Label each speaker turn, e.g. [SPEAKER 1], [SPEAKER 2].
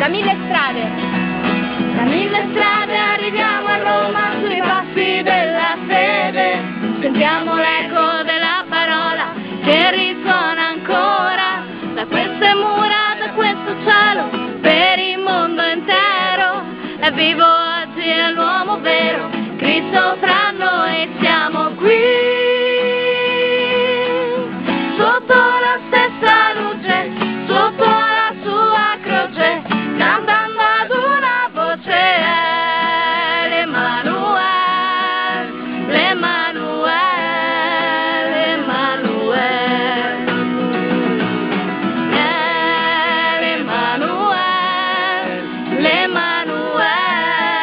[SPEAKER 1] Da mille strade arriviamo a Roma sui passi della fede. Sentiamo l'eco della parola che risuona ancora da queste mura, da questo cielo, per il mondo intero. È vivo oggi, è l'uomo